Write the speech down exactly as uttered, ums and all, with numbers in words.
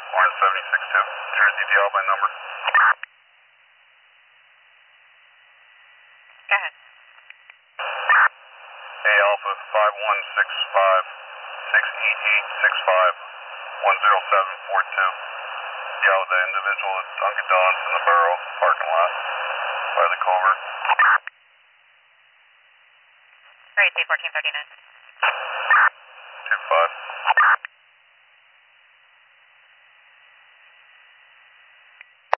Orange seventy-six two. True C T L by number. Go ahead. A Alpha five one six five six eight eight six five one zero seven four two. Yeah, with the individual at Dunkin' Donuts in the Burrow parking lot by the Culver. Great, C fourteen thirty-nine.